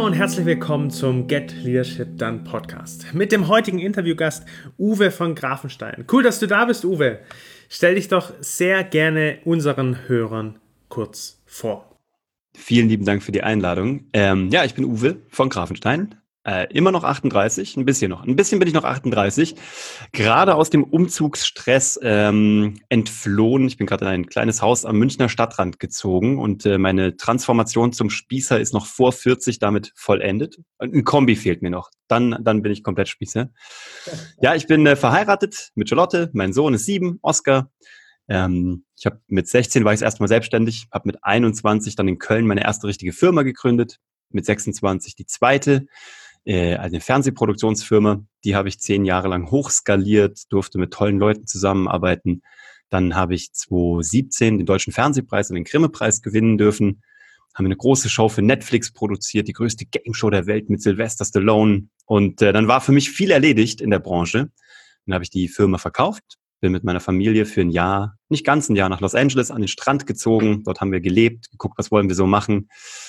und herzlich willkommen zum Get Leadership Done Podcast mit dem heutigen Interviewgast Uwe von Grafenstein. Cool, dass du da bist, Uwe. Stell dich doch sehr gerne unseren Hörern kurz vor. Vielen lieben Dank für die Einladung. Ich bin Uwe von Grafenstein. Immer noch 38, ein bisschen bin ich noch 38. Gerade aus dem Umzugsstress entflohen. Ich bin gerade in ein kleines Haus am Münchner Stadtrand gezogen und meine Transformation zum Spießer ist noch vor 40 damit vollendet. Ein Kombi fehlt mir noch. Dann bin ich komplett Spießer. Ja, ich bin verheiratet mit Charlotte. Mein Sohn ist 7, Oscar. Ich habe mit 16 war ich das erste Mal selbstständig, habe mit 21 dann in Köln meine erste richtige Firma gegründet, mit 26 die zweite, eine Fernsehproduktionsfirma, die habe ich 10 Jahre lang hochskaliert, durfte mit tollen Leuten zusammenarbeiten. Dann habe ich 2017 den Deutschen Fernsehpreis und den Grimme-Preis gewinnen dürfen, haben eine große Show für Netflix produziert, die größte Game-Show der Welt mit Sylvester Stallone und dann war für mich viel erledigt in der Branche. Dann habe ich die Firma verkauft. Bin mit meiner Familie für ein Jahr, nicht ganz ein Jahr, nach Los Angeles an den Strand gezogen. Dort haben wir gelebt, geguckt, was wollen wir so machen.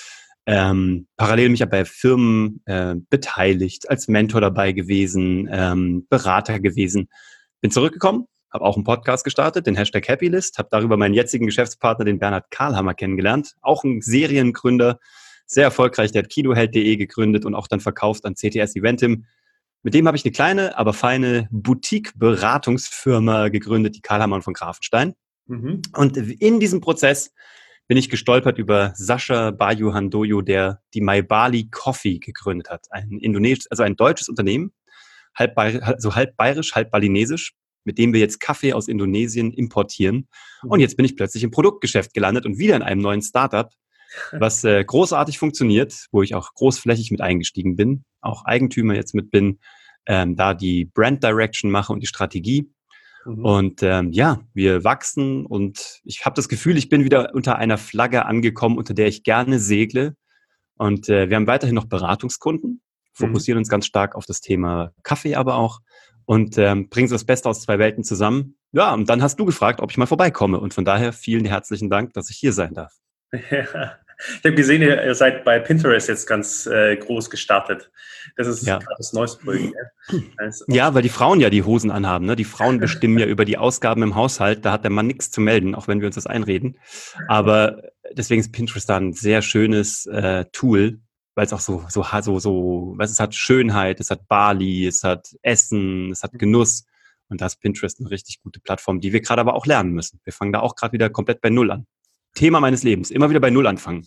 Parallel mich bei Firmen beteiligt, als Mentor dabei gewesen, Berater gewesen. Bin zurückgekommen, habe auch einen Podcast gestartet, den #Happylist, habe darüber meinen jetzigen Geschäftspartner, den Bernhard Karlhammer, kennengelernt. Auch ein Seriengründer, sehr erfolgreich, der hat Kinoheld.de gegründet und auch dann verkauft an CTS Eventim. Mit dem habe ich eine kleine, aber feine Boutique-Beratungsfirma gegründet, die Karlhammer von Grafenstein. Und in diesem Prozess bin ich gestolpert über Sascha Bayu Handoyo, der die My Bali Coffee gegründet hat. Ein deutsches Unternehmen, halb bayerisch, halb balinesisch, mit dem wir jetzt Kaffee aus Indonesien importieren. Und jetzt bin ich plötzlich im Produktgeschäft gelandet und wieder in einem neuen Startup, was großartig funktioniert, wo ich auch großflächig mit eingestiegen bin, auch Eigentümer jetzt mit bin, da die Brand Direction mache und die Strategie. Und wir wachsen und ich habe das Gefühl, ich bin wieder unter einer Flagge angekommen, unter der ich gerne segle. Und wir haben weiterhin noch Beratungskunden, fokussieren uns ganz stark auf das Thema Kaffee aber auch und bringen so das Beste aus 2 Welten zusammen. Ja, und dann hast du gefragt, ob ich mal vorbeikomme. Und von daher vielen herzlichen Dank, dass ich hier sein darf. Ja. Ich habe gesehen, ihr seid bei Pinterest jetzt ganz groß gestartet. Das ist gerade das neueste Projekt. Ja, weil die Frauen ja die Hosen anhaben. Ne? Die Frauen bestimmen ja über die Ausgaben im Haushalt. Da hat der Mann nichts zu melden, auch wenn wir uns das einreden. Aber deswegen ist Pinterest da ein sehr schönes Tool, weil es auch es hat Schönheit, es hat Bali, es hat Essen, es hat Genuss. Und da ist Pinterest eine richtig gute Plattform, die wir gerade aber auch lernen müssen. Wir fangen da auch gerade wieder komplett bei Null an. Thema meines Lebens, immer wieder bei Null anfangen.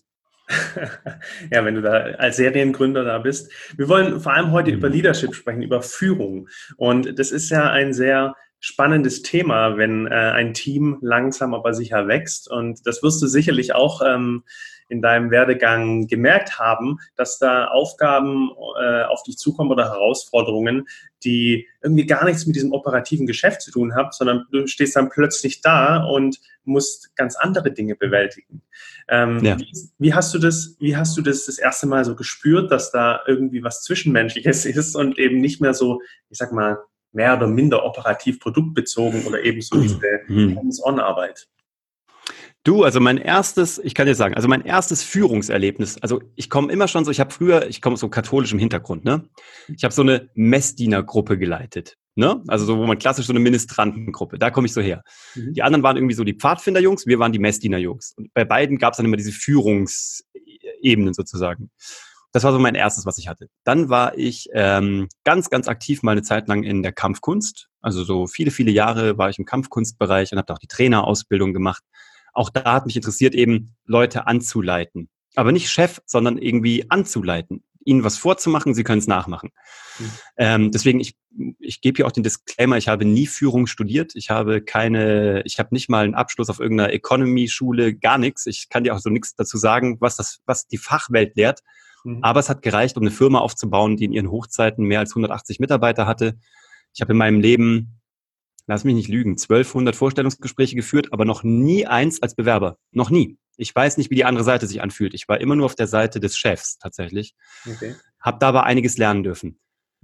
Ja, wenn du da als Seriengründer da bist. Wir wollen vor allem heute über Leadership sprechen, über Führung. Und das ist ja ein sehr spannendes Thema, wenn ein Team langsam aber sicher wächst. Und das wirst du sicherlich auch in deinem Werdegang gemerkt haben, dass da Aufgaben auf dich zukommen oder Herausforderungen, die irgendwie gar nichts mit diesem operativen Geschäft zu tun haben, sondern du stehst dann plötzlich da und musst ganz andere Dinge bewältigen. Wie hast du das erste Mal so gespürt, dass da irgendwie was Zwischenmenschliches ist und eben nicht mehr so, ich sag mal, mehr oder minder operativ produktbezogen oder eben so diese Hands-on-Arbeit? Also mein erstes Führungserlebnis, also ich komme immer schon so, ich komme aus so katholischem Hintergrund, ne? Ich habe so eine Messdienergruppe geleitet, ne? Also so, wo man klassisch so eine Ministrantengruppe, da komme ich so her. Die anderen waren irgendwie so die Pfadfinderjungs, wir waren die Messdienerjungs. Und bei beiden gab es dann immer diese Führungsebenen sozusagen. Das war so mein erstes, was ich hatte. Dann war ich ganz, ganz aktiv mal eine Zeit lang in der Kampfkunst. Also so viele, viele Jahre war ich im Kampfkunstbereich und habe da auch die Trainerausbildung gemacht. Auch da hat mich interessiert, eben Leute anzuleiten. Aber nicht Chef, sondern irgendwie anzuleiten. Ihnen was vorzumachen, sie können es nachmachen. Deswegen, ich gebe hier auch den Disclaimer, ich habe nie Führung studiert. Ich habe nicht mal einen Abschluss auf irgendeiner Economy-Schule, gar nichts. Ich kann dir auch so nichts dazu sagen, was die Fachwelt lehrt. Aber es hat gereicht, um eine Firma aufzubauen, die in ihren Hochzeiten mehr als 180 Mitarbeiter hatte. Ich habe in meinem Leben, lass mich nicht lügen, 1200 Vorstellungsgespräche geführt, aber noch nie eins als Bewerber. Noch nie. Ich weiß nicht, wie die andere Seite sich anfühlt. Ich war immer nur auf der Seite des Chefs tatsächlich. Okay. Habe da aber einiges lernen dürfen.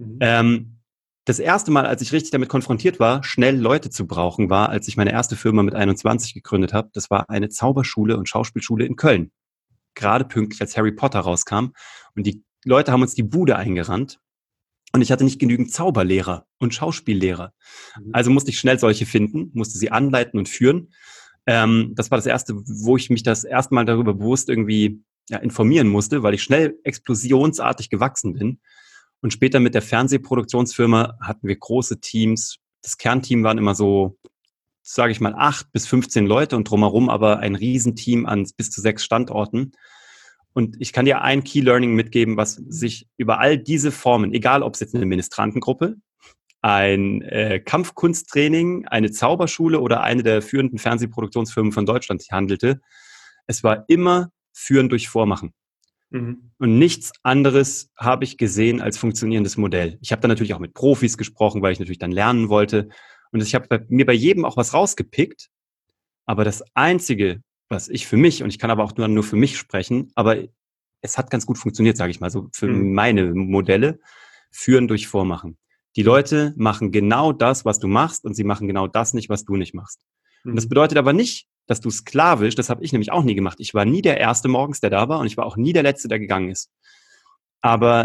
Das erste Mal, als ich richtig damit konfrontiert war, schnell Leute zu brauchen, war, als ich meine erste Firma mit 21 gegründet habe. Das war eine Zauberschule und Schauspielschule in Köln. Gerade pünktlich, als Harry Potter rauskam. Und die Leute haben uns die Bude eingerannt und ich hatte nicht genügend Zauberlehrer und Schauspiellehrer. Also musste ich schnell solche finden, musste sie anleiten und führen. Das war das Erste, wo ich mich das erste Mal darüber bewusst irgendwie informieren musste, weil ich schnell explosionsartig gewachsen bin. Und später mit der Fernsehproduktionsfirma hatten wir große Teams. Das Kernteam waren immer so, sage ich mal, 8 bis 15 Leute und drumherum aber ein Riesenteam an bis zu 6 Standorten. Und ich kann dir ein Key Learning mitgeben, was sich über all diese Formen, egal ob es jetzt eine Ministrantengruppe, ein Kampfkunsttraining, eine Zauberschule oder eine der führenden Fernsehproduktionsfirmen von Deutschland handelte, es war immer Führen durch Vormachen. Und nichts anderes habe ich gesehen als funktionierendes Modell. Ich habe dann natürlich auch mit Profis gesprochen, weil ich natürlich dann lernen wollte. Und ich habe mir bei jedem auch was rausgepickt. Aber das Einzige, was ich für mich, und ich kann aber auch nur für mich sprechen, aber es hat ganz gut funktioniert, sage ich mal, so für meine Modelle, Führen durch Vormachen. Die Leute machen genau das, was du machst, und sie machen genau das nicht, was du nicht machst. Und das bedeutet aber nicht, dass du sklavisch, das habe ich nämlich auch nie gemacht. Ich war nie der Erste morgens, der da war, und ich war auch nie der Letzte, der gegangen ist. Aber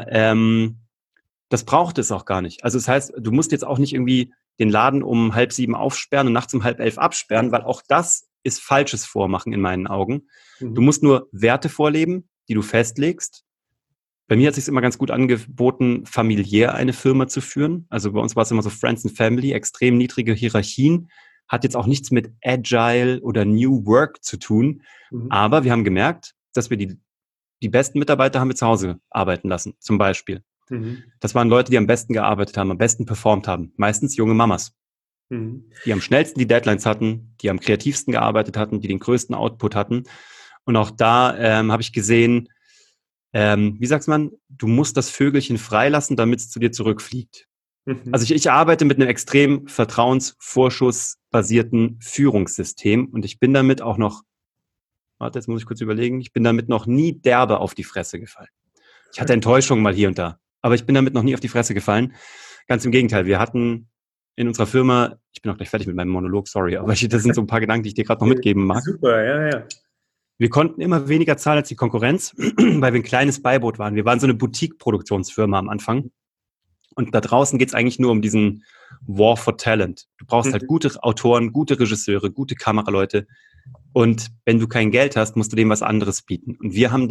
das braucht es auch gar nicht. Also das heißt, du musst jetzt auch nicht irgendwie den Laden um 6:30 aufsperren und nachts um 10:30 absperren, weil auch das ist falsches Vormachen in meinen Augen. Du musst nur Werte vorleben, die du festlegst. Bei mir hat es sich immer ganz gut angeboten, familiär eine Firma zu führen. Also bei uns war es immer so Friends and Family, extrem niedrige Hierarchien. Hat jetzt auch nichts mit Agile oder New Work zu tun. Aber wir haben gemerkt, dass wir die besten Mitarbeiter haben wir zu Hause arbeiten lassen, zum Beispiel. Das waren Leute, die am besten gearbeitet haben, am besten performt haben. Meistens junge Mamas, die am schnellsten die Deadlines hatten, die am kreativsten gearbeitet hatten, die den größten Output hatten. Und auch da habe ich gesehen, wie sagt man, du musst das Vögelchen freilassen, damit es zu dir zurückfliegt. Also ich arbeite mit einem extrem vertrauensvorschussbasierten Führungssystem, und ich bin damit auch noch, warte, jetzt muss ich kurz überlegen, ich bin damit noch nie derbe auf die Fresse gefallen. Ich hatte Enttäuschung mal hier und da, aber ich bin damit noch nie auf die Fresse gefallen. Ganz im Gegenteil, wir hatten in unserer Firma, ich bin auch gleich fertig mit meinem Monolog, sorry, aber das sind so ein paar Gedanken, die ich dir gerade noch mitgeben mag. Super, ja. Wir konnten immer weniger zahlen als die Konkurrenz, weil wir ein kleines Beiboot waren. Wir waren so eine Boutique-Produktionsfirma am Anfang. Und da draußen geht es eigentlich nur um diesen War for Talent. Du brauchst halt gute Autoren, gute Regisseure, gute Kameraleute. Und wenn du kein Geld hast, musst du denen was anderes bieten. Und wir haben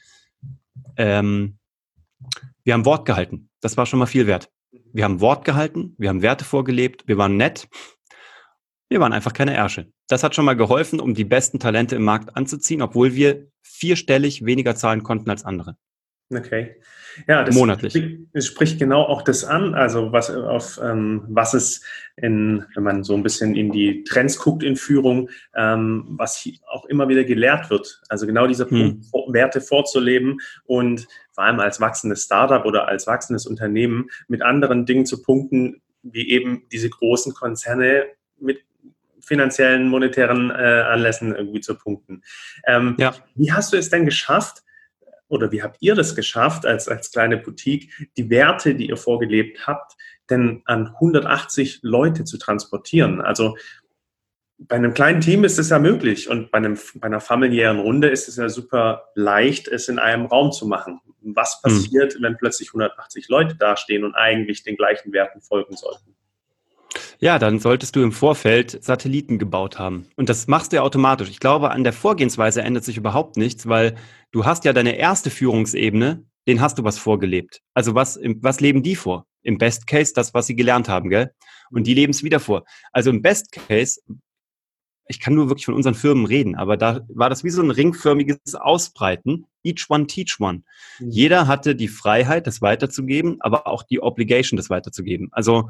wir haben Wort gehalten. Das war schon mal viel wert. Wir haben Wort gehalten, wir haben Werte vorgelebt, wir waren nett. Wir waren einfach keine Ärsche. Das hat schon mal geholfen, um die besten Talente im Markt anzuziehen, obwohl wir 4-stellig weniger zahlen konnten als andere. Okay. Ja, das spricht genau auch das an, also was es wenn man so ein bisschen in die Trends guckt in Führung, was auch immer wieder gelehrt wird. Also genau dieser Punkt, Werte vorzuleben und vor allem als wachsendes Startup oder als wachsendes Unternehmen mit anderen Dingen zu punkten, wie eben diese großen Konzerne mit finanziellen, monetären Anlässen irgendwie zu punkten. Wie hast du es denn geschafft, oder wie habt ihr das geschafft, als kleine Boutique, die Werte, die ihr vorgelebt habt, denn an 180 Leute zu transportieren? Also bei einem kleinen Team ist es ja möglich, und bei einer familiären Runde ist es ja super leicht, es in einem Raum zu machen. Was passiert, wenn plötzlich 180 Leute dastehen und eigentlich den gleichen Werten folgen sollten? Ja, dann solltest du im Vorfeld Satelliten gebaut haben. Und das machst du ja automatisch. Ich glaube, an der Vorgehensweise ändert sich überhaupt nichts, weil du hast ja deine erste Führungsebene, denen hast du was vorgelebt. Also was leben die vor? Im Best Case das, was sie gelernt haben, gell? Und die leben es wieder vor. Also im Best Case, ich kann nur wirklich von unseren Firmen reden, aber da war das wie so ein ringförmiges Ausbreiten. Each one, teach one. Jeder hatte die Freiheit, das weiterzugeben, aber auch die Obligation, das weiterzugeben. Also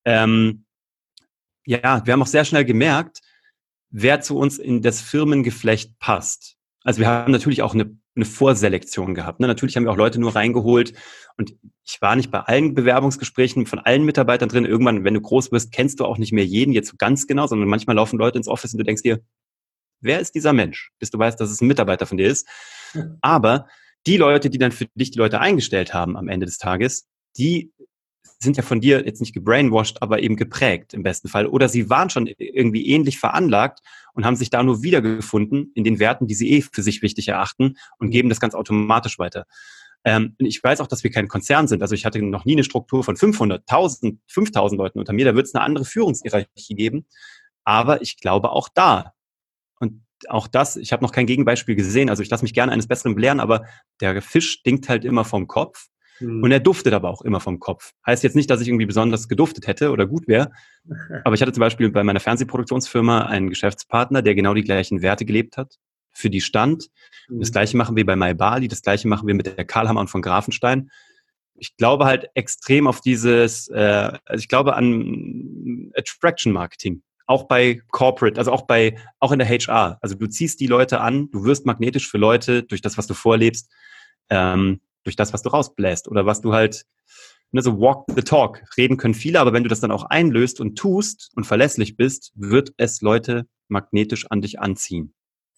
ja, wir haben auch sehr schnell gemerkt, wer zu uns in das Firmengeflecht passt. Also wir haben natürlich auch eine Vorselektion gehabt. Ne? Natürlich haben wir auch Leute nur reingeholt, und ich war nicht bei allen Bewerbungsgesprächen von allen Mitarbeitern drin. Irgendwann, wenn du groß wirst, kennst du auch nicht mehr jeden jetzt so ganz genau, sondern manchmal laufen Leute ins Office und du denkst dir, wer ist dieser Mensch? Bis du weißt, dass es ein Mitarbeiter von dir ist. Aber die Leute, die dann für dich die Leute eingestellt haben am Ende des Tages, die sind ja von dir jetzt nicht gebrainwashed, aber eben geprägt im besten Fall. Oder sie waren schon irgendwie ähnlich veranlagt und haben sich da nur wiedergefunden in den Werten, die sie für sich wichtig erachten, und geben das ganz automatisch weiter. Ich weiß auch, dass wir kein Konzern sind. Also ich hatte noch nie eine Struktur von 500, 1000, 5000 Leuten unter mir. Da wird es eine andere Führungshierarchie geben. Aber ich glaube auch da, und auch das, ich habe noch kein Gegenbeispiel gesehen, also ich lasse mich gerne eines Besseren belehren, aber der Fisch stinkt halt immer vom Kopf und er duftet aber auch immer vom Kopf. Heißt jetzt nicht, dass ich irgendwie besonders geduftet hätte oder gut wäre, aber ich hatte zum Beispiel bei meiner Fernsehproduktionsfirma einen Geschäftspartner, der genau die gleichen Werte gelebt hat, für die stand. Und das Gleiche machen wir bei MyBali, das Gleiche machen wir mit der Karlhammer und von Grafenstein. Ich glaube halt extrem auf dieses, also ich glaube an Attraction Marketing. Auch bei Corporate, also auch in der HR. Also du ziehst die Leute an, du wirst magnetisch für Leute durch das, was du vorlebst, durch das, was du rausbläst oder was du halt, ne, so walk the talk. Reden können viele, aber wenn du das dann auch einlöst und tust und verlässlich bist, wird es Leute magnetisch an dich anziehen.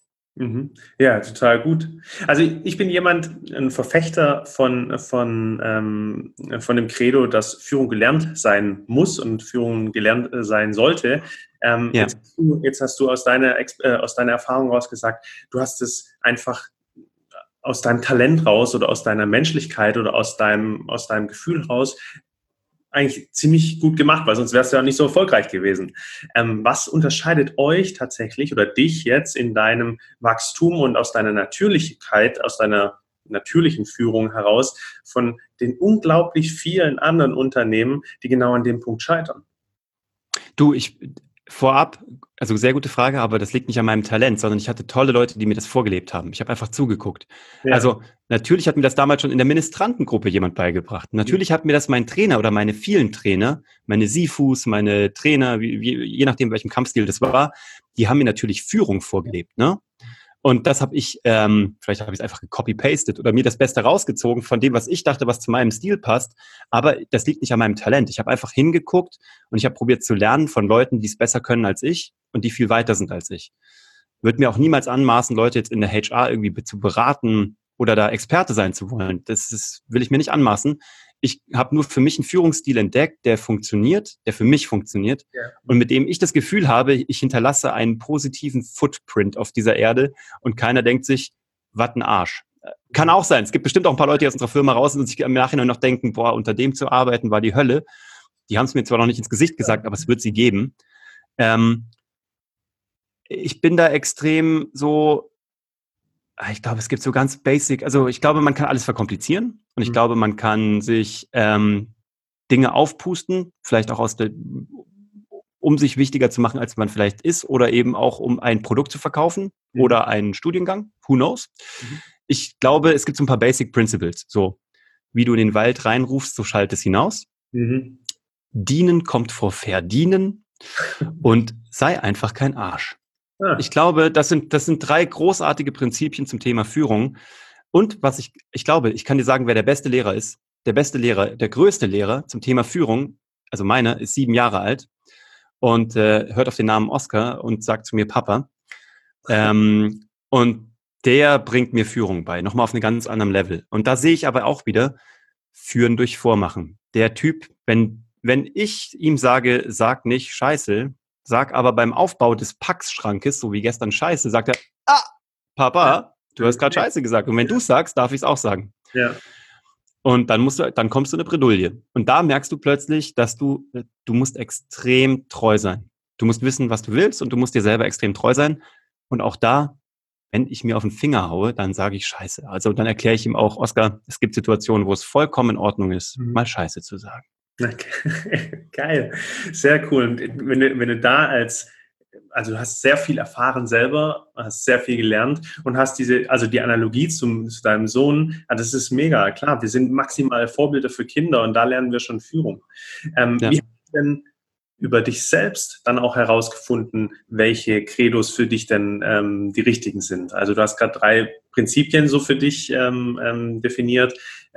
Ja, total gut. Also ich bin ein Verfechter von dem Credo, dass Führung gelernt sein muss und Führung gelernt sein sollte. Ja. Jetzt hast du aus deiner Erfahrung raus gesagt, du hast es einfach aus deinem Talent raus oder aus deiner Menschlichkeit oder aus deinem Gefühl raus eigentlich ziemlich gut gemacht, weil sonst wärst du ja nicht so erfolgreich gewesen. Was unterscheidet euch tatsächlich oder dich jetzt in deinem Wachstum und aus deiner Natürlichkeit, aus deiner natürlichen Führung heraus von den unglaublich vielen anderen Unternehmen, die genau an dem Punkt scheitern? Du, vorab, also sehr gute Frage, aber das liegt nicht an meinem Talent, sondern ich hatte tolle Leute, die mir das vorgelebt haben. Ich habe einfach zugeguckt. Ja. Also natürlich hat mir das damals schon in der Ministrantengruppe jemand beigebracht. Natürlich hat mir das mein Trainer oder meine vielen Trainer, meine Sifus, meine Trainer, je nachdem, welchem Kampfstil das war, die haben mir natürlich Führung vorgelebt, ne? Und das habe ich, vielleicht habe ich es einfach gecopy-pasted oder mir das Beste rausgezogen von dem, was ich dachte, was zu meinem Stil passt. Aber das liegt nicht an meinem Talent. Ich habe einfach hingeguckt und ich habe probiert zu lernen von Leuten, die es besser können als ich und die viel weiter sind als ich. Würde mir auch niemals anmaßen, Leute jetzt in der HR irgendwie zu beraten oder da Experte sein zu wollen. Will ich mir nicht anmaßen. Ich habe nur für mich einen Führungsstil entdeckt, der funktioniert, der für mich funktioniert und mit dem ich das Gefühl habe, ich hinterlasse einen positiven Footprint auf dieser Erde und keiner denkt sich, was ein Arsch. Kann auch sein. Es gibt bestimmt auch ein paar Leute, die aus unserer Firma raus sind und sich im Nachhinein noch denken, boah, unter dem zu arbeiten war die Hölle. Die haben es mir zwar noch nicht ins Gesicht gesagt, aber es wird sie geben. Ich bin da extrem so, ich glaube, es gibt so ganz basic, also ich glaube, man kann alles verkomplizieren und ich glaube, man kann sich Dinge aufpusten, vielleicht auch um sich wichtiger zu machen, als man vielleicht ist oder eben auch, um ein Produkt zu verkaufen oder einen Studiengang, who knows. Ich glaube, es gibt so ein paar Basic Principles, so wie du in den Wald reinrufst, so schallt es hinaus. Dienen kommt vor Verdienen und sei einfach kein Arsch. Ich glaube, das sind 3 großartige Prinzipien zum Thema Führung. Und ich glaube, ich kann dir sagen, wer der beste Lehrer ist. Der beste Lehrer, der größte Lehrer zum Thema Führung, also meiner, ist 7 Jahre alt und hört auf den Namen Oscar und sagt zu mir Papa. Und der bringt mir Führung bei, nochmal auf einem ganz anderen Level. Und da sehe ich aber auch wieder Führen durch Vormachen. Der Typ, wenn ich ihm sage, sag nicht Scheiße, sag aber beim Aufbau des Packschrankes, so wie gestern Scheiße, sagt er, Papa, du hast gerade Scheiße gesagt. Und wenn du es sagst, darf ich es auch sagen. Ja. Und dann kommst du in eine Bredouille. Und da merkst du plötzlich, dass du musst extrem treu sein. Du musst wissen, was du willst und du musst dir selber extrem treu sein. Und auch da, wenn ich mir auf den Finger haue, dann sage ich Scheiße. Also dann erkläre ich ihm auch, Oscar, es gibt Situationen, wo es vollkommen in Ordnung ist, mal Scheiße zu sagen. Okay. Geil, sehr cool. Und wenn du da also du hast sehr viel erfahren selber, hast sehr viel gelernt und hast die Analogie zu deinem Sohn, das ist mega, klar, wir sind maximal Vorbilder für Kinder und da lernen wir schon Führung. Wie hast du denn über dich selbst dann auch herausgefunden, welche Credos für dich denn die richtigen sind? Also du hast gerade 3 Prinzipien so für dich definiert.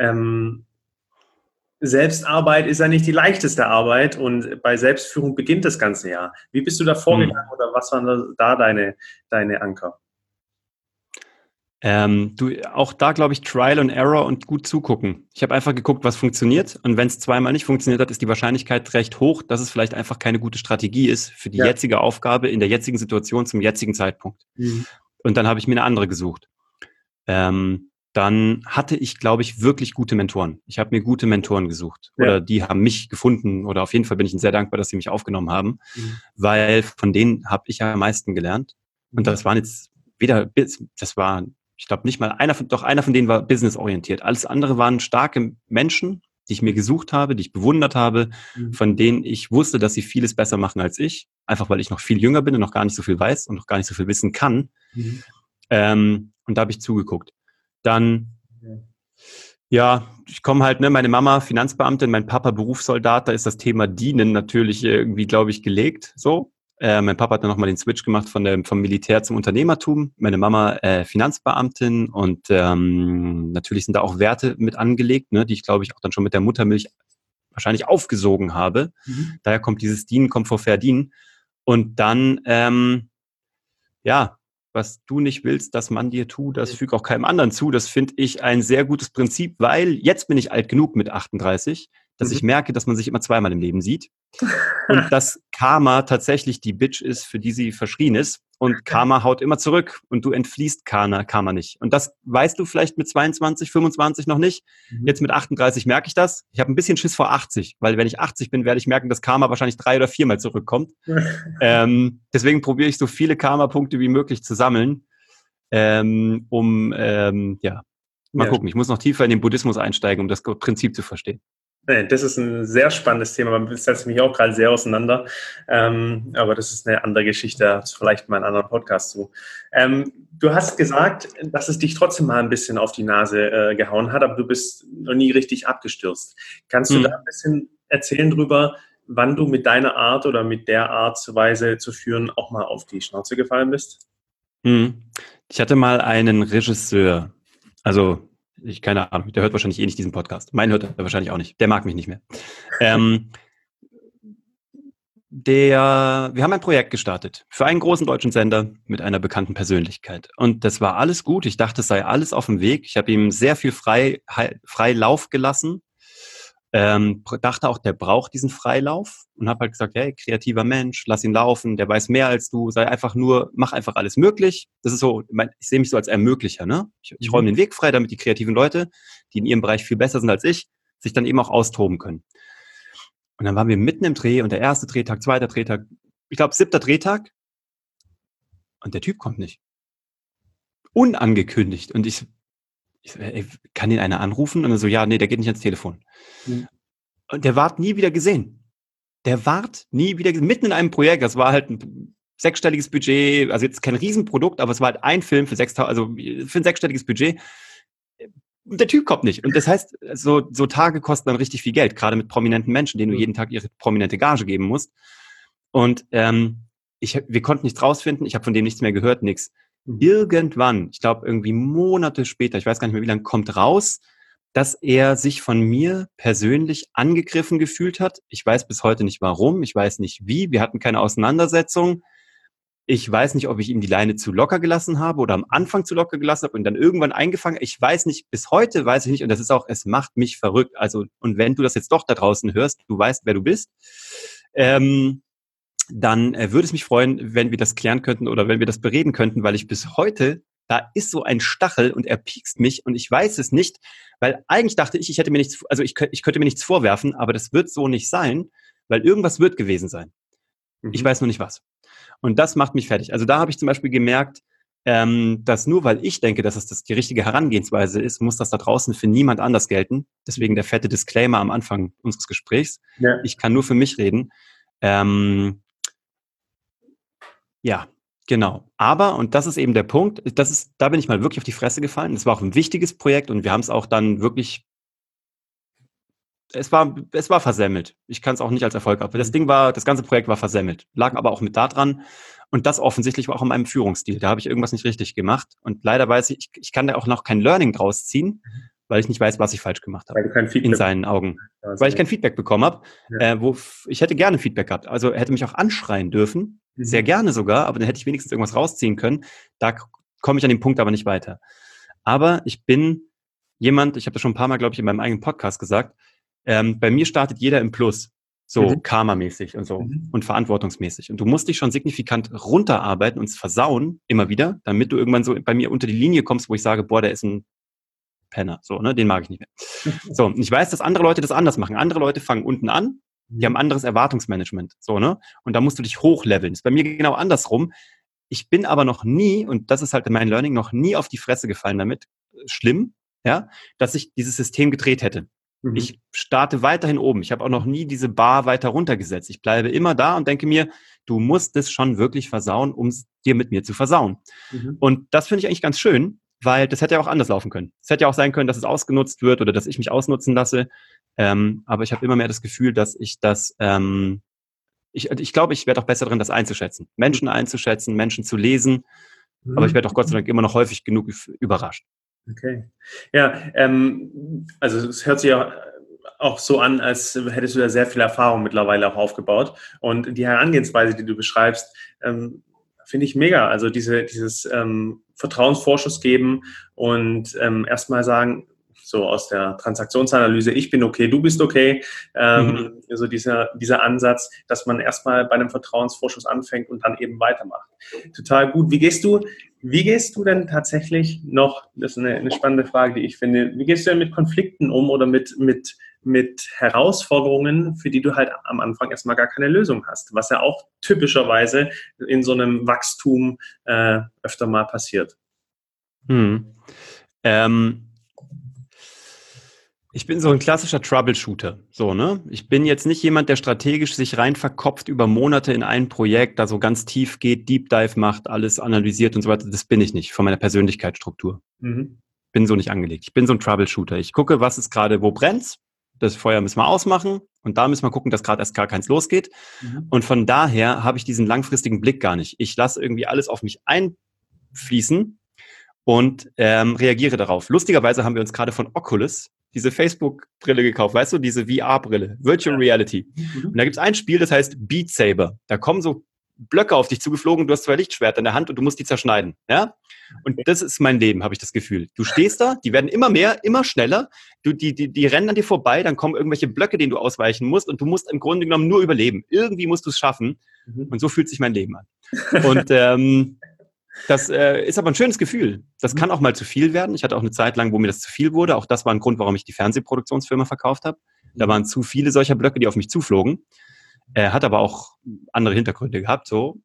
Selbstarbeit ist ja nicht die leichteste Arbeit und bei Selbstführung beginnt das ganze Jahr. Wie bist du da vorgegangen oder was waren da deine Anker? Auch da glaube ich Trial and Error und gut zugucken. Ich habe einfach geguckt, was funktioniert und wenn es zweimal nicht funktioniert hat, ist die Wahrscheinlichkeit recht hoch, dass es vielleicht einfach keine gute Strategie ist für die jetzige Aufgabe in der jetzigen Situation zum jetzigen Zeitpunkt. Und dann habe ich mir eine andere gesucht. dann hatte ich, glaube ich, wirklich gute Mentoren. Ich habe mir gute Mentoren gesucht oder die haben mich gefunden oder auf jeden Fall bin ich ihnen sehr dankbar, dass sie mich aufgenommen haben, weil von denen habe ich am meisten gelernt. Und das waren jetzt das war, ich glaube nicht mal einer von denen war businessorientiert. Alles andere waren starke Menschen, die ich mir gesucht habe, die ich bewundert habe, von denen ich wusste, dass sie vieles besser machen als ich, einfach weil ich noch viel jünger bin und noch gar nicht so viel weiß und noch gar nicht so viel wissen kann. Und da habe ich zugeguckt. Dann, ja, ich komme halt, meine Mama Finanzbeamtin, mein Papa Berufssoldat, da ist das Thema Dienen natürlich irgendwie, glaube ich, gelegt, so. Mein Papa hat dann nochmal den Switch gemacht vom Militär zum Unternehmertum. Meine Mama Finanzbeamtin und natürlich sind da auch Werte mit angelegt, ne, die ich, glaube ich, auch dann schon mit der Muttermilch wahrscheinlich aufgesogen habe. Daher kommt dieses Dienen, kommt vor Verdienen. Und dann, was du nicht willst, dass man dir tut, das fügt auch keinem anderen zu. Das finde ich ein sehr gutes Prinzip, weil jetzt bin ich alt genug mit 38, dass ich merke, dass man sich immer zweimal im Leben sieht. Und dass Karma tatsächlich die Bitch ist, für die sie verschrien ist. Und Karma haut immer zurück und du entfliehst Karma nicht. Und das weißt du vielleicht mit 22, 25 noch nicht. Jetzt mit 38 merke ich das. Ich habe ein bisschen Schiss vor 80, weil wenn ich 80 bin, werde ich merken, dass Karma wahrscheinlich 3 oder 4 Mal zurückkommt. Deswegen probiere ich so viele Karma-Punkte wie möglich zu sammeln, mal gucken. Ich muss noch tiefer in den Buddhismus einsteigen, um das Prinzip zu verstehen. Das ist ein sehr spannendes Thema. Man setzt mich auch gerade sehr auseinander. Aber das ist eine andere Geschichte. Das ist vielleicht mal einen anderen Podcast zu. Du hast gesagt, dass es dich trotzdem mal ein bisschen auf die Nase gehauen hat, aber du bist noch nie richtig abgestürzt. Kannst du da ein bisschen erzählen drüber, wann du mit deiner Art oder mit der Art und Weise zu führen auch mal auf die Schnauze gefallen bist? Ich hatte mal einen Regisseur, also keine Ahnung, der hört wahrscheinlich eh nicht diesen Podcast. Meinen hört er wahrscheinlich auch nicht. Der mag mich nicht mehr. Wir haben ein Projekt gestartet für einen großen deutschen Sender mit einer bekannten Persönlichkeit. Und das war alles gut. Ich dachte, es sei alles auf dem Weg. Ich habe ihm sehr viel frei Lauf gelassen. Dachte auch, der braucht diesen Freilauf und habe halt gesagt, hey, kreativer Mensch, lass ihn laufen, der weiß mehr als du, mach einfach alles möglich. Das ist so, ich sehe mich so als Ermöglicher, ne? Ich räume den Weg frei, damit die kreativen Leute, die in ihrem Bereich viel besser sind als ich, sich dann eben auch austoben können. Und dann waren wir mitten im Dreh und der erste Drehtag, zweiter Drehtag, ich glaube 7. Drehtag und der Typ kommt nicht. Unangekündigt. Und ich kann ihn einer anrufen? Und er so, ja, nee, der geht nicht ans Telefon. Und der ward nie wieder gesehen. Mitten in einem Projekt, das war halt ein 6-stelliges Budget, also jetzt kein Riesenprodukt, aber es war halt ein Film für für ein 6-stelliges Budget. Und der Typ kommt nicht. Und das heißt, so Tage kosten dann richtig viel Geld, gerade mit prominenten Menschen, denen du jeden Tag ihre prominente Gage geben musst. Und wir konnten nichts rausfinden, ich habe von dem nichts mehr gehört, nichts. Irgendwann, ich glaube irgendwie Monate später, ich weiß gar nicht mehr wie lange, kommt raus, dass er sich von mir persönlich angegriffen gefühlt hat. Ich weiß bis heute nicht warum, ich weiß nicht wie, wir hatten keine Auseinandersetzung. Ich weiß nicht, ob ich ihm die Leine zu locker gelassen habe oder am Anfang zu locker gelassen habe und dann irgendwann eingefangen. Ich weiß nicht, bis heute weiß ich nicht und das ist auch, es macht mich verrückt. Also, und wenn du das jetzt doch da draußen hörst, du weißt, wer du bist, dann würde es mich freuen, wenn wir das klären könnten oder wenn wir das bereden könnten, weil ich bis heute, da ist so ein Stachel und er piekst mich und ich weiß es nicht, weil eigentlich dachte ich hätte mir nichts, also ich könnte mir nichts vorwerfen, aber das wird so nicht sein, weil irgendwas wird gewesen sein. Ich weiß nur nicht was. Und das macht mich fertig. Also da habe ich zum Beispiel gemerkt, dass nur weil ich denke, dass es die richtige Herangehensweise ist, muss das da draußen für niemand anders gelten. Deswegen der fette Disclaimer am Anfang unseres Gesprächs. Ja. Ich kann nur für mich reden. Ja, genau. Aber, und das ist eben der Punkt, da bin ich mal wirklich auf die Fresse gefallen. Das war auch ein wichtiges Projekt und wir haben es auch dann wirklich, es war versemmelt. Ich kann es auch nicht als Erfolg ab. Das ganze Projekt war versemmelt. Lag aber auch mit da dran. Und das offensichtlich war auch in meinem Führungsstil. Da habe ich irgendwas nicht richtig gemacht. Und leider weiß ich kann da auch noch kein Learning draus ziehen, weil ich nicht weiß, was ich falsch gemacht habe. Weil du kein Feedback in seinen Augen. Weil ich kein Feedback bekommen habe. Ja. Ich hätte gerne Feedback gehabt. Also er hätte mich auch anschreien dürfen. Sehr gerne sogar. Aber dann hätte ich wenigstens irgendwas rausziehen können. Da komme ich an den Punkt aber nicht weiter. Aber ich bin jemand, ich habe das schon ein paar Mal, glaube ich, in meinem eigenen Podcast gesagt, bei mir startet jeder im Plus. So karmamäßig und so und verantwortungsmäßig. Und du musst dich schon signifikant runterarbeiten und es versauen, immer wieder, damit du irgendwann so bei mir unter die Linie kommst, wo ich sage, boah, der ist ein Penner. So, ne, den mag ich nicht mehr. So, und ich weiß, dass andere Leute das anders machen. Andere Leute fangen unten an, die haben anderes Erwartungsmanagement. So, ne? Und da musst du dich hochleveln. Das ist bei mir genau andersrum. Ich bin aber noch nie, und das ist halt mein Learning, noch nie auf die Fresse gefallen damit. Schlimm, ja, dass ich dieses System gedreht hätte. Ich starte weiterhin oben. Ich habe auch noch nie diese Bar weiter runtergesetzt. Ich bleibe immer da und denke mir, du musst es schon wirklich versauen, um es dir mit mir zu versauen. Und das finde ich eigentlich ganz schön, weil das hätte ja auch anders laufen können. Es hätte ja auch sein können, dass es ausgenutzt wird oder dass ich mich ausnutzen lasse. Aber ich habe immer mehr das Gefühl, dass ich das, ich glaube, ich werde auch besser drin, das einzuschätzen. Menschen einzuschätzen, Menschen zu lesen. Aber ich werde auch Gott sei Dank immer noch häufig genug überrascht. Okay. Ja, also es hört sich ja auch so an, als hättest du da sehr viel Erfahrung mittlerweile auch aufgebaut. Und die Herangehensweise, die du beschreibst, finde ich mega. Also dieses Vertrauensvorschuss geben und erstmal sagen, so aus der Transaktionsanalyse, ich bin okay, du bist okay. So dieser Ansatz, dass man erstmal bei einem Vertrauensvorschuss anfängt und dann eben weitermacht. Total gut. Wie gehst du denn tatsächlich noch, das ist eine spannende Frage, die ich finde, wie gehst du denn mit Konflikten um oder mit Herausforderungen, für die du halt am Anfang erstmal gar keine Lösung hast, was ja auch typischerweise in so einem Wachstum öfter mal passiert? Ich bin so ein klassischer Troubleshooter, so, ne? Ich bin jetzt nicht jemand, der strategisch sich rein verkopft über Monate in ein Projekt, da so ganz tief geht, Deep Dive macht, alles analysiert und so weiter. Das bin ich nicht von meiner Persönlichkeitsstruktur. Bin so nicht angelegt. Ich bin so ein Troubleshooter. Ich gucke, was ist gerade, wo brennt's? Das Feuer müssen wir ausmachen und da müssen wir gucken, dass gerade erst gar keins losgeht. Und von daher habe ich diesen langfristigen Blick gar nicht. Ich lasse irgendwie alles auf mich einfließen und reagiere darauf. Lustigerweise haben wir uns gerade von Oculus diese Facebook-Brille gekauft, weißt du, diese VR-Brille, Virtual Reality. Und da gibt es ein Spiel, das heißt Beat Saber. Da kommen so Blöcke auf dich zugeflogen, du hast 2 Lichtschwerter in der Hand und du musst die zerschneiden. Ja? Und das ist mein Leben, habe ich das Gefühl. Du stehst da, die werden immer mehr, immer schneller, die rennen an dir vorbei, dann kommen irgendwelche Blöcke, denen du ausweichen musst und du musst im Grunde genommen nur überleben. Irgendwie musst du es schaffen und so fühlt sich mein Leben an. Und das ist aber ein schönes Gefühl. Das kann auch mal zu viel werden. Ich hatte auch eine Zeit lang, wo mir das zu viel wurde. Auch das war ein Grund, warum ich die Fernsehproduktionsfirma verkauft habe. Da waren zu viele solcher Blöcke, die auf mich zuflogen. Hat aber auch andere Hintergründe gehabt. So.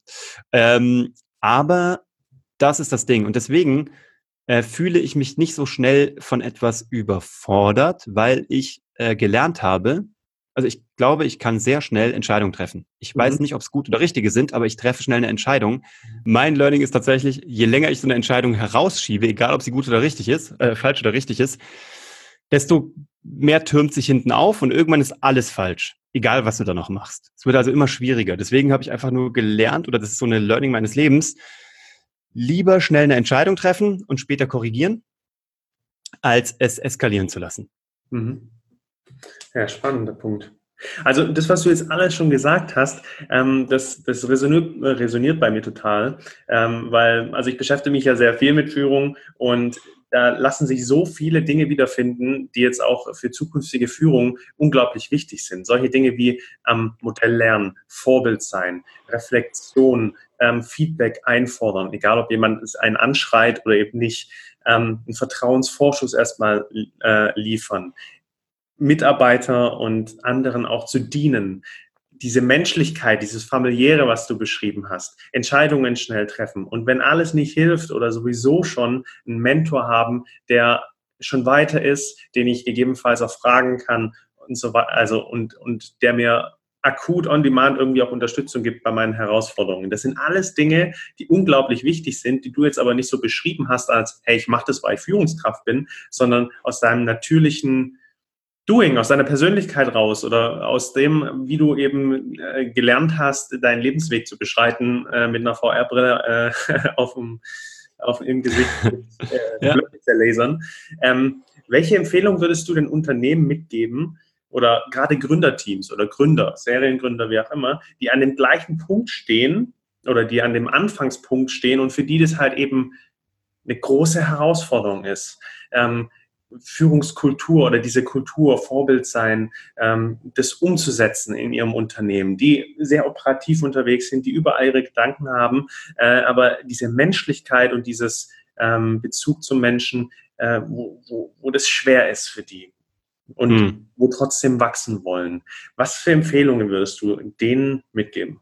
Aber das ist das Ding. Und deswegen fühle ich mich nicht so schnell von etwas überfordert, weil ich gelernt habe, also ich glaube, ich kann sehr schnell Entscheidungen treffen. Ich weiß nicht, ob es gut oder richtige sind, aber ich treffe schnell eine Entscheidung. Mein Learning ist tatsächlich, je länger ich so eine Entscheidung herausschiebe, egal ob sie gut oder richtig ist, falsch oder richtig ist, desto mehr türmt sich hinten auf und irgendwann ist alles falsch, egal was du da noch machst. Es wird also immer schwieriger. Deswegen habe ich einfach nur gelernt, oder das ist so eine Learning meines Lebens, lieber schnell eine Entscheidung treffen und später korrigieren, als es eskalieren zu lassen. Ja, spannender Punkt. Also das, was du jetzt alles schon gesagt hast, das resoniert bei mir total, weil also ich beschäftige mich ja sehr viel mit Führung und da lassen sich so viele Dinge wiederfinden, die jetzt auch für zukünftige Führung unglaublich wichtig sind. Solche Dinge wie Modell lernen, Vorbild sein, Reflexion, Feedback einfordern, egal ob jemand einen anschreit oder eben nicht, einen Vertrauensvorschuss erstmal liefern, Mitarbeiter und anderen auch zu dienen. Diese Menschlichkeit, dieses Familiäre, was du beschrieben hast, Entscheidungen schnell treffen. Und wenn alles nicht hilft oder sowieso schon einen Mentor haben, der schon weiter ist, den ich gegebenenfalls auch fragen kann und so weiter, also und der mir akut on demand irgendwie auch Unterstützung gibt bei meinen Herausforderungen. Das sind alles Dinge, die unglaublich wichtig sind, die du jetzt aber nicht so beschrieben hast als, hey, ich mache das, weil ich Führungskraft bin, sondern aus deinem natürlichen Doing, aus deiner Persönlichkeit raus oder aus dem, wie du eben gelernt hast, deinen Lebensweg zu beschreiten mit einer VR-Brille im Gesicht Blöcke zerlasern. Welche Empfehlung würdest du den Unternehmen mitgeben oder gerade Gründerteams oder Gründer, Seriengründer, wie auch immer, die an dem gleichen Punkt stehen oder die an dem Anfangspunkt stehen und für die das halt eben eine große Herausforderung ist? Führungskultur oder diese Kultur, Vorbild sein, das umzusetzen in ihrem Unternehmen, die sehr operativ unterwegs sind, die überall ihre Gedanken haben, aber diese Menschlichkeit und dieses Bezug zum Menschen wo das schwer ist für die und wo trotzdem wachsen wollen. Was für Empfehlungen würdest du denen mitgeben?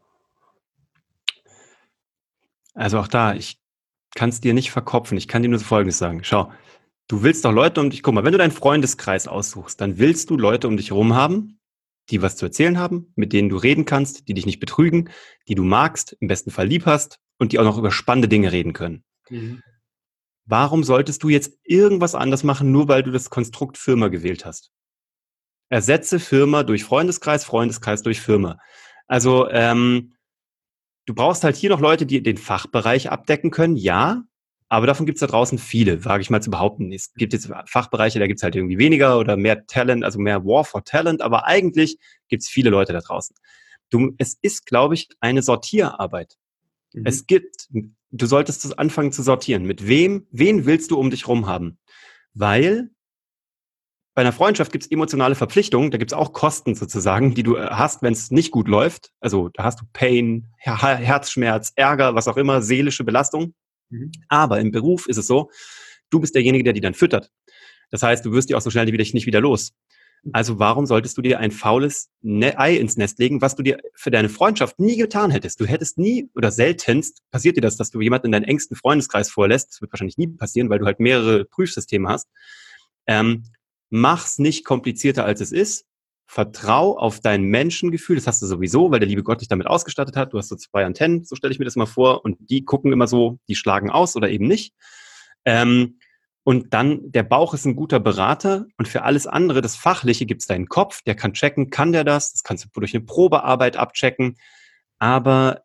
Also auch da, ich kann es dir nicht verkopfen. Ich kann dir nur so Folgendes sagen. Schau, du willst doch Leute um dich, guck mal, wenn du deinen Freundeskreis aussuchst, dann willst du Leute um dich herum haben, die was zu erzählen haben, mit denen du reden kannst, die dich nicht betrügen, die du magst, im besten Fall lieb hast und die auch noch über spannende Dinge reden können. Mhm. Warum solltest du jetzt irgendwas anders machen, nur weil du das Konstrukt Firma gewählt hast? Ersetze Firma durch Freundeskreis, Freundeskreis durch Firma. Also du brauchst halt hier noch Leute, die den Fachbereich abdecken können, ja, aber davon gibt es da draußen viele, wage ich mal zu behaupten. Es gibt jetzt Fachbereiche, da gibt es halt irgendwie weniger oder mehr Talent, also mehr War for Talent, aber eigentlich gibt es viele Leute da draußen. Es ist, glaube ich, eine Sortierarbeit. Mhm. Du solltest anfangen zu sortieren. Wen willst du um dich rum haben? Weil bei einer Freundschaft gibt es emotionale Verpflichtungen, da gibt es auch Kosten sozusagen, die du hast, wenn es nicht gut läuft. Also da hast du Pain, Herzschmerz, Ärger, was auch immer, seelische Belastung. Mhm. Aber im Beruf ist es so, du bist derjenige, der die dann füttert. Das heißt, du wirst die auch so schnell nicht wieder los. Also warum solltest du dir ein faules Ei ins Nest legen, was du dir für deine Freundschaft nie getan hättest? Du hättest nie oder seltenst passiert dir das, dass du jemanden in deinen engsten Freundeskreis vorlässt. Das wird wahrscheinlich nie passieren, weil du halt mehrere Prüfsysteme hast. Mach's nicht komplizierter, als es ist. Vertrau auf dein Menschengefühl. Das hast du sowieso, weil der liebe Gott dich damit ausgestattet hat. Du hast so 2 Antennen, so stelle ich mir das mal vor. Und die gucken immer so, die schlagen aus oder eben nicht. Und dann, der Bauch ist ein guter Berater. Und für alles andere, das Fachliche, gibt's deinen Kopf. Der kann checken, kann der das? Das kannst du durch eine Probearbeit abchecken. Aber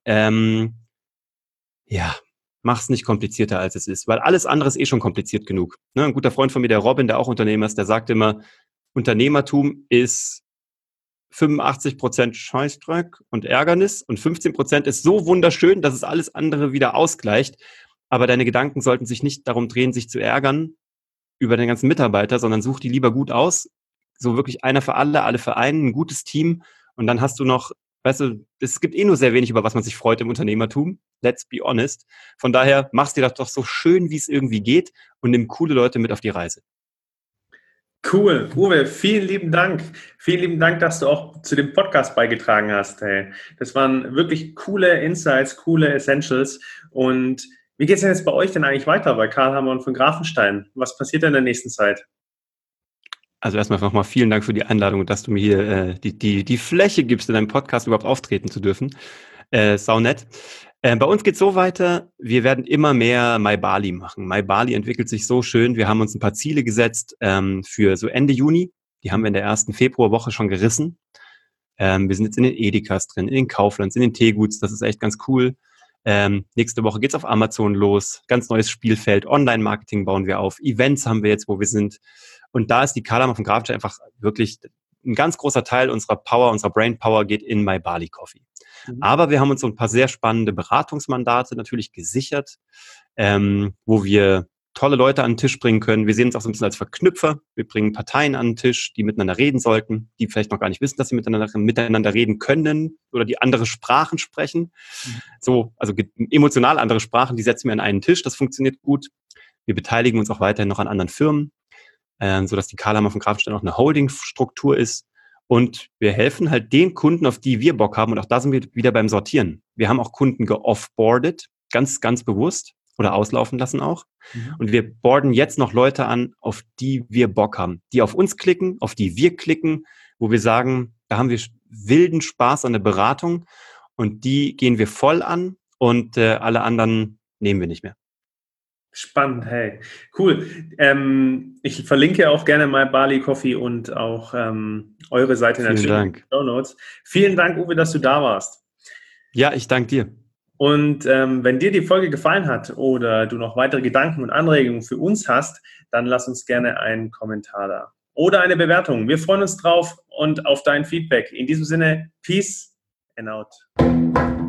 ja, mach's nicht komplizierter, als es ist, weil alles andere ist eh schon kompliziert genug. Ne, ein guter Freund von mir, der Robin, der auch Unternehmer ist, der sagt immer, Unternehmertum ist 85% Scheißdreck und Ärgernis und 15% ist so wunderschön, dass es alles andere wieder ausgleicht. Aber deine Gedanken sollten sich nicht darum drehen, sich zu ärgern über den ganzen Mitarbeiter, sondern such die lieber gut aus. So wirklich einer für alle für einen, ein gutes Team. Und dann hast du noch, weißt du, es gibt eh nur sehr wenig, über was man sich freut im Unternehmertum. Let's be honest. Von daher machst dir das doch so schön, wie es irgendwie geht und nimm coole Leute mit auf die Reise. Cool. Uwe, vielen lieben Dank. Vielen lieben Dank, dass du auch zu dem Podcast beigetragen hast. Hey. Das waren wirklich coole Insights, coole Essentials. Und wie geht es denn jetzt bei euch denn eigentlich weiter bei Karl Hammer und von Grafenstein? Was passiert denn in der nächsten Zeit? Also erstmal nochmal vielen Dank für die Einladung und dass du mir hier die Fläche gibst, in deinem Podcast überhaupt auftreten zu dürfen. Sau nett. Bei uns geht's so weiter, wir werden immer mehr MyBali machen. MyBali entwickelt sich so schön. Wir haben uns ein paar Ziele gesetzt für so Ende Juni. Die haben wir in der ersten Februarwoche schon gerissen. Wir sind jetzt in den Edekas drin, in den Kauflands, in den Teeguts. Das ist echt ganz cool. Nächste Woche geht's auf Amazon los. Ganz neues Spielfeld. Online-Marketing bauen wir auf. Events haben wir jetzt, wo wir sind. Und da ist die Karl Hammer von Grafenstein einfach wirklich ein ganz großer Teil unserer Power, unserer Brain Power geht in MyBali Coffee. Aber wir haben uns so ein paar sehr spannende Beratungsmandate natürlich gesichert, wo wir tolle Leute an den Tisch bringen können. Wir sehen uns auch so ein bisschen als Verknüpfer. Wir bringen Parteien an den Tisch, die miteinander reden sollten, die vielleicht noch gar nicht wissen, dass sie miteinander reden können oder die andere Sprachen sprechen. So, also emotional andere Sprachen, die setzen wir an einen Tisch. Das funktioniert gut. Wir beteiligen uns auch weiterhin noch an anderen Firmen, sodass die Karl Hammer von Grafenstein auch eine Holding-Struktur ist. Und wir helfen halt den Kunden, auf die wir Bock haben. Und auch da sind wir wieder beim Sortieren. Wir haben auch Kunden geoffboardet, ganz, ganz bewusst oder auslaufen lassen auch. Und wir boarden jetzt noch Leute an, auf die wir Bock haben, die auf uns klicken, auf die wir klicken, wo wir sagen, da haben wir wilden Spaß an der Beratung und die gehen wir voll an und alle anderen nehmen wir nicht mehr. Spannend, hey. Cool. Ich verlinke auch gerne mal Bali Coffee und auch eure Seite natürlich in den Show Notes. Vielen Dank, Uwe, dass du da warst. Ja, ich danke dir. Und wenn dir die Folge gefallen hat oder du noch weitere Gedanken und Anregungen für uns hast, dann lass uns gerne einen Kommentar da oder eine Bewertung. Wir freuen uns drauf und auf dein Feedback. In diesem Sinne, Peace and out.